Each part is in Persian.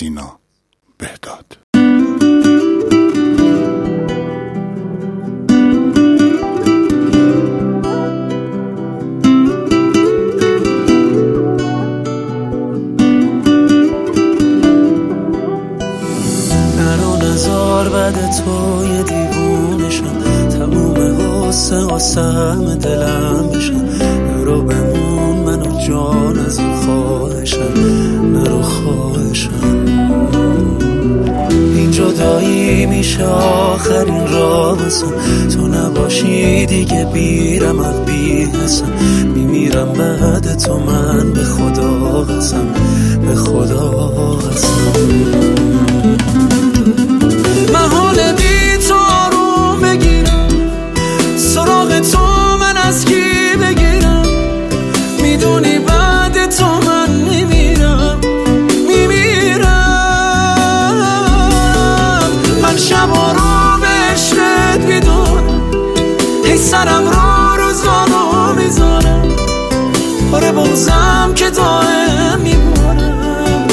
سینا بهداد. بعد تو یه دیوونه شم، تموم غصه همه دلم بشم. نرو بمون منو جان از این خواهشم، نرو خواهشم. این جدایی میشه آخرین راهسم، تو نباشی دیگه بیرم از بی حسم. میمیرم بعد تو من به خدا قسم، به خدا قسم. محال بی تو آروم بگیرم، سراغ تو من از کی بگیرم؟ میدونی بعد تو من میمیرم، من شبا رو به عشقت میدونم، هی سرم رو روزانو میذارم. آره بغضم که دائم میبارم،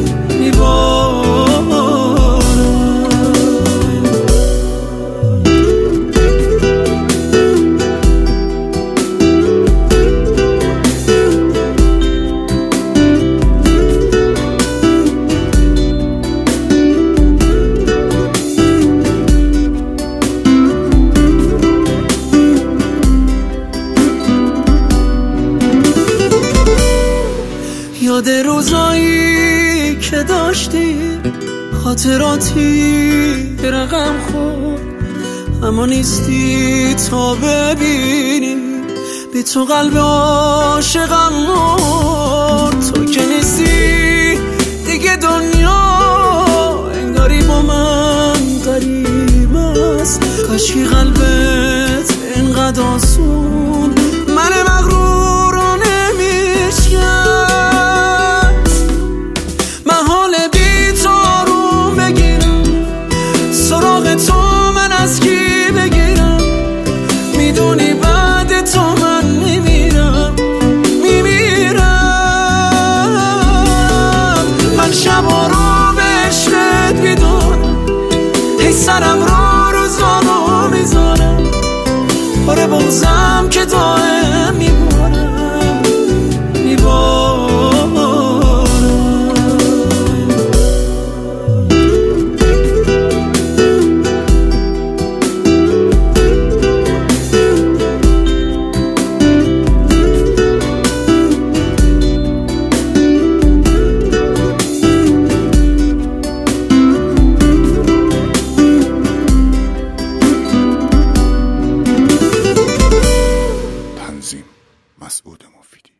یاد روزایی که داشتی، خاطراتی به رقم خورد، اما نیستی تا ببینی بی تو قلب عاشقم مرد. تو که نیستی دیگه دنیا انگاری با من غریب است. کاشکی قلبت اینقدر آسون من مغرور رو نمیشکست. محال بی تو آروم بگیرم، سراغ تو من از کی بگیرم؟ میدونی بعد تو من میمیرم، من شبا رو به عشقت میدونم، هی سرم رو روزانو میذارم. آره بغضم که دائم میبارم. مسعود مفیدی.